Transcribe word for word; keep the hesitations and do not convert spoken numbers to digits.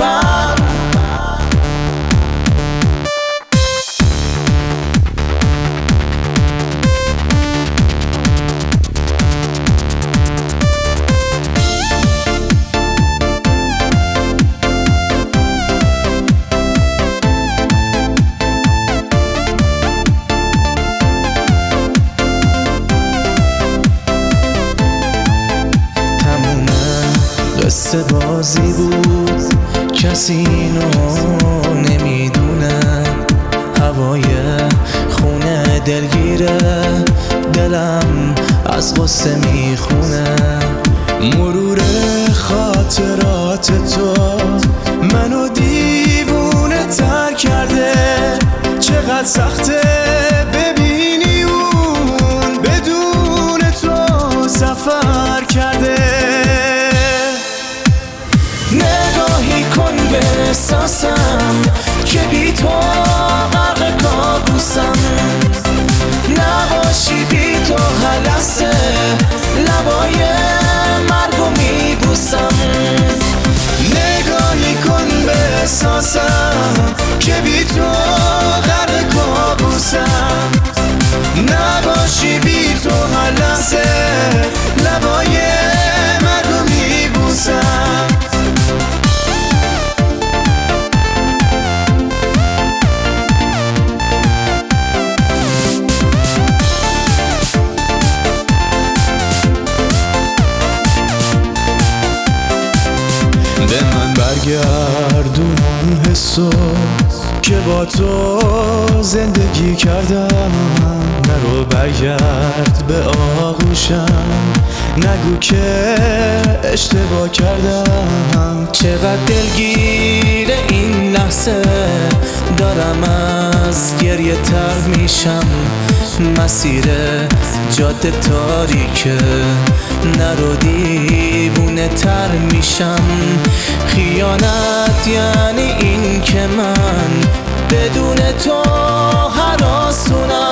خوبم. قصه بازی بود کسی اینو نمیدونه، هوای خونه دلگیره، دلم از غصه میخونه. مرور خاطرات تو منو دیوونه تر کرده، چقدر سخته ببینی اون بدون تو سفر کرده. نگاهی کن به احساسم که بی تو غرق کابوسم، نباشی بی تو هر لحظه لبای مرگو میبوسم. نگاهی کن به احساسم که بی تو غرق کابوسم، نباشی بی تو هر لحظه لبای مرگو میبوسم. به من برگردون اون حسو که با تو زندگی کردم، نرو برگرد به آغوشم، نگو که اشتباه کردم. چقدر دلگیر این لحظه دارم از گریه تر میشم، مسیر جاده تاریکه نرو دیوونه تر میشم. خیانت یعنی این که من بدون تو هراسونم.